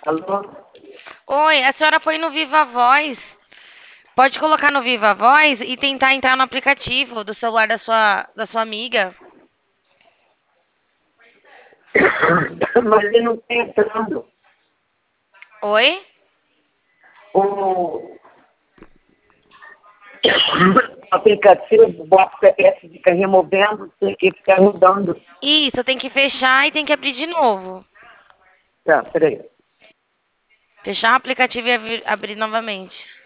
Alô? Oi, a senhora foi no Viva Voz. Pode colocar no Viva Voz e tentar entrar no aplicativo do celular da sua amiga. Mas ele não está entrando. Oi? O aplicativo, o CPF fica removendo, tem que ficar mudando. Isso, tem que fechar e tem que abrir de novo. Tá, peraí. Fechar o aplicativo e abrir novamente.